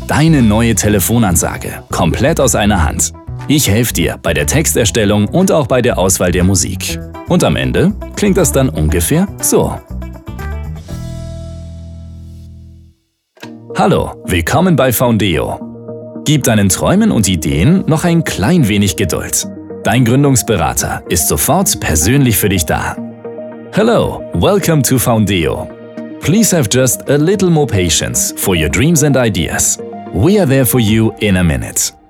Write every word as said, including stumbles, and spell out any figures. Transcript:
Deine neue Telefonansage, komplett aus einer Hand. Ich helfe dir bei der Texterstellung und auch bei der Auswahl der Musik. Und am Ende klingt das dann ungefähr so. Hallo, willkommen bei Foundeo. Gib deinen Träumen und Ideen noch ein klein wenig Geduld. Dein Gründungsberater ist sofort persönlich für dich da. Hello, welcome to Foundeo. Please have just a little more patience for your dreams and ideas. We are there for you in a minute.